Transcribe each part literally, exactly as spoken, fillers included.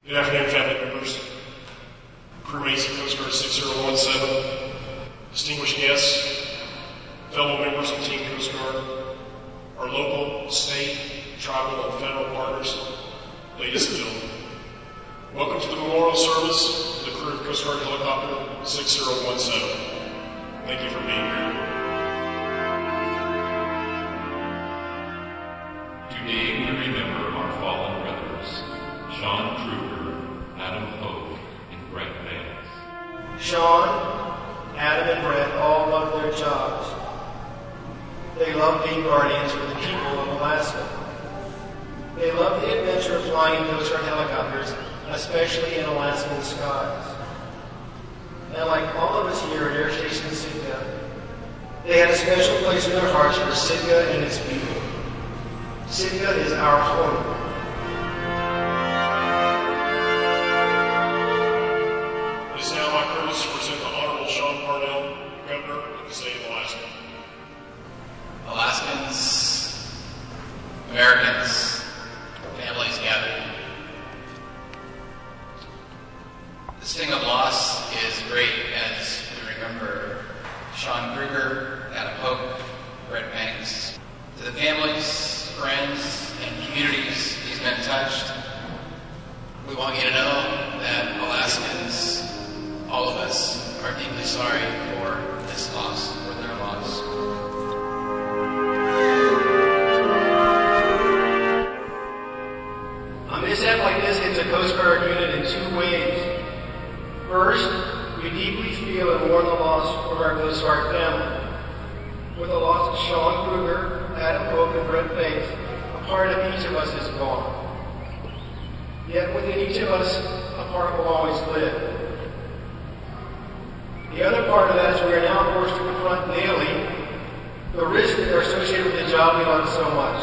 Good afternoon, family members, crewmates of Coast Guard six zero one seven, distinguished guests, fellow members of Team Coast Guard, our local, state, tribal, and federal partners, ladies and gentlemen. Welcome to the memorial service for the crew of Coast Guard Helicopter six zero one seven. Thank you for being here. Today we remember our fallen brothers, Sean Kruger, Adam Hogue, and Brett Vance. Sean, Adam, and Brett all loved their jobs. They loved being guardians for the people of Alaska. They loved the adventure of flying Coast Guard helicopters, especially in Alaskan skies. And like all of us here at Air Station Sitka, they had a special place in their hearts for Sitka and its people. Sitka is our home. It is now my privilege to present the Honorable Sean Parnell, Governor of the state of Alaska. Alaskans, Americans, families gathered. The sting of loss is great as we remember Sean Kruger, Adam Hogue, Brett Banks. To the families, friends, and communities these men touched, we want you to know that Alaskans, all of us, are deeply sorry for this loss, for their loss. A mishap like this hits a Coast Guard unit in two ways. First, we deeply feel and mourn the loss of our Coast Guard family. With the loss of Sean Kruger, Adam Hogue, and Brett Banks, a part of each of us is gone. Yet within each of us, a part will always live. The other part of that is we are now forced to confront daily the risks that are associated with the job we love so much.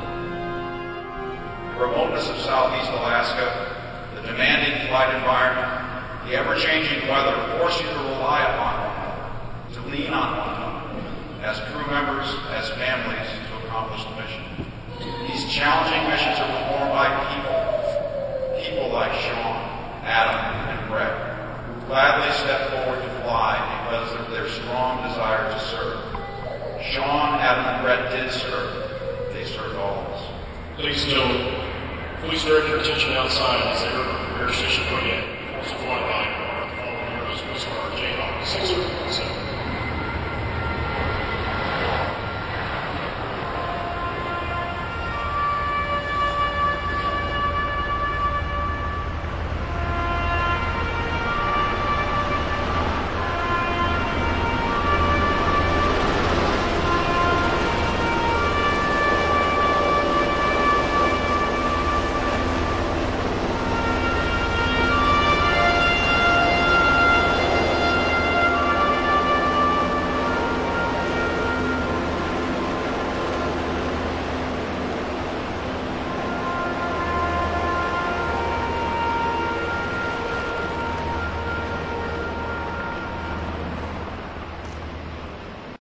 The remoteness of southeast Alaska, the demanding flight environment, the ever-changing weather force you to rely upon one another, to lean on one another, as crew members, as families, to accomplish the mission. These challenging missions are performed by people, people like Sean, Adam, and Brett, who gladly step forward to fly because of their strong desire to serve. Sean, Adam, and Brett did serve. They served all of us. Ladies and gentlemen, please direct your attention outside as they